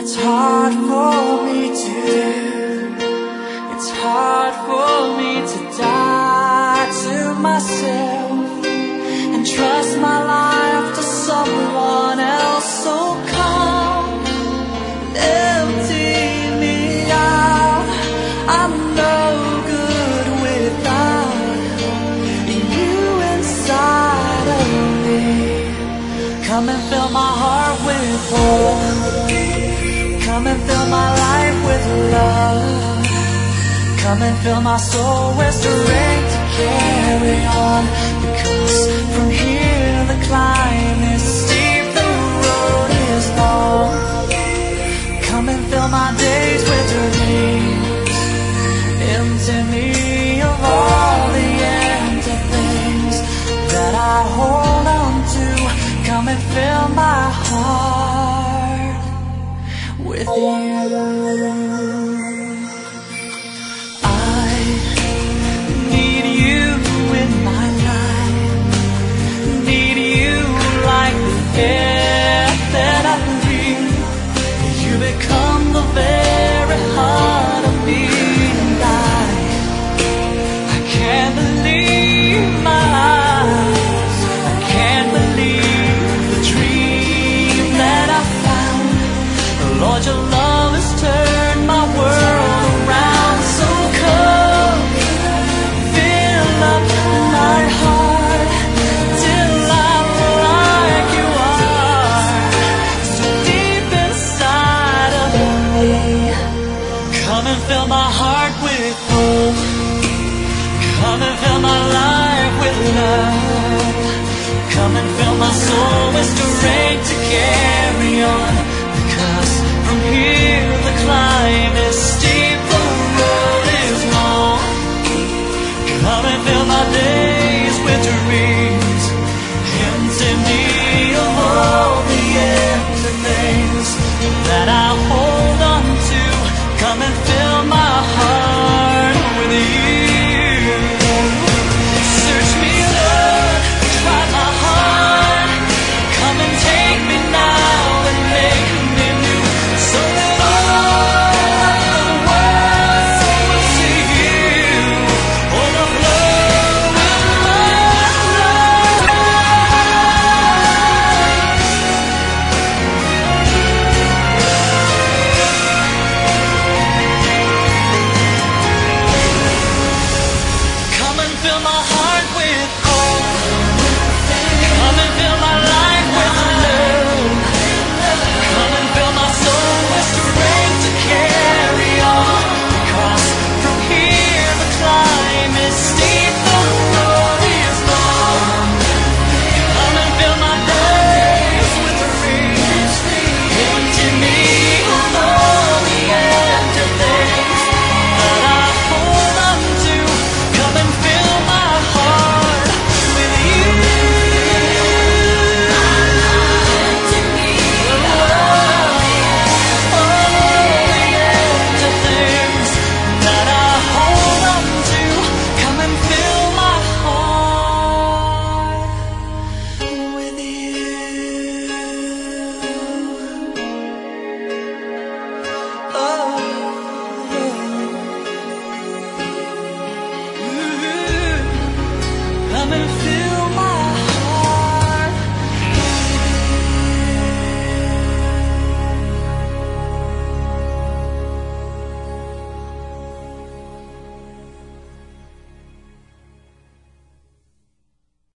It's hard for me to do. It's hard for me to die to myself and trust my life to someone else. So come and empty me out. I'm no good without you inside of me. Come and fill my heart with hope. Come and fill my life with love. Come and fill my soul with strength to carry on. Because from here the climb is steep, the road is long. Come and fill my days with dreams. Empty me of all the empty things that I hold on to. Come and fill my heart with you. I need you in my life. Need you like the air that I breathe. You become the very heart of me, and I can't believe my eyes. I can't believe the dream that I found. Lord, your love has turned my world around. So come, fill up my heart till I'm like you are, so deep inside of me. Come and fill my heart with hope. Come and fill my life with love. Come and fill my soul with strength to carry on. Because from here the climb is steep, the road is long. Come and fill my days with dreams. Empty me of all the empty things that I hold on to. Come and fill my heart with you. Search me, Lord, try my heart. Come and take me now and make me new, so that all the world will see you. Overflow with my love. Come and fill my heart with hope. Come and fill my life with love. Come and fill my soul with strength to carry on. Because from here the climb is steep, the road is long. Come and fill my days with dreams. Empty me of all the empty things that I hold on to. Come and fill my heart with you. Empty me of all the empty things that I hold on to. Come and fill my heart with you. Come and fill